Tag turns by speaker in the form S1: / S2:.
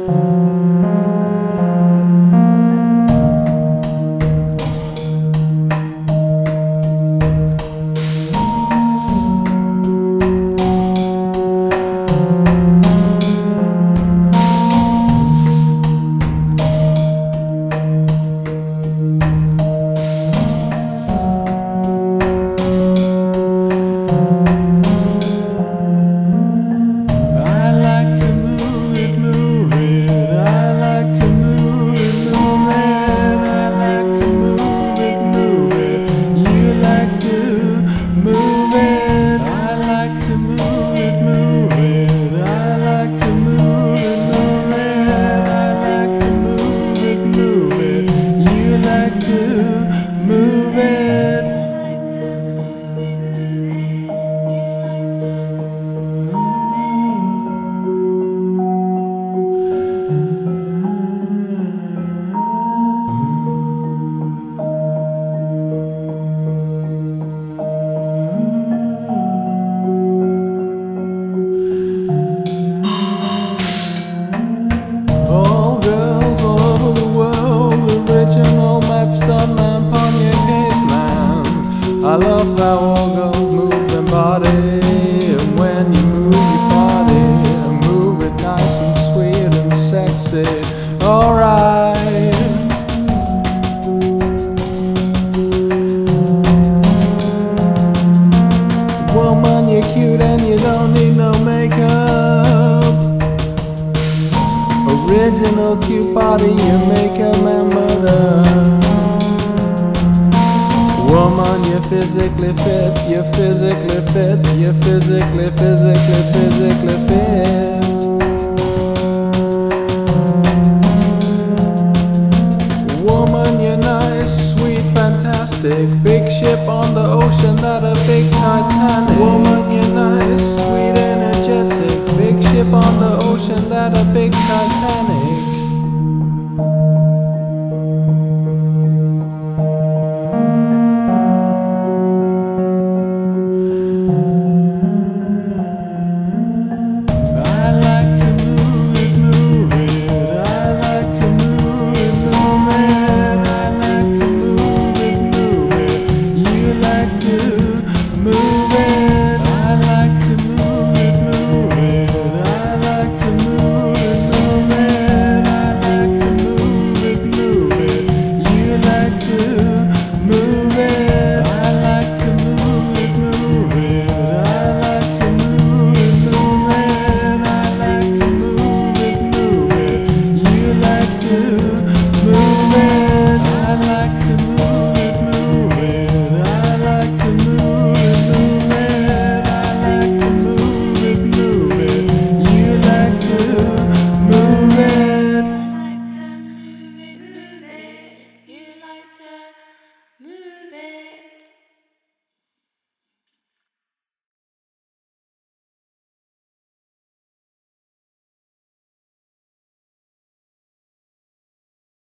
S1: Move it. All girls all over the world, original Matt Stunman, Pontiac Caseman. I love how all girls move their body, and when you move your body, move it nice and sweet and sexy. Alright. Woman, you're cute and you don't need no makeup. Original cute body, you make a man mother. Woman, you're physically fit, you're physically fit, you're physically fit.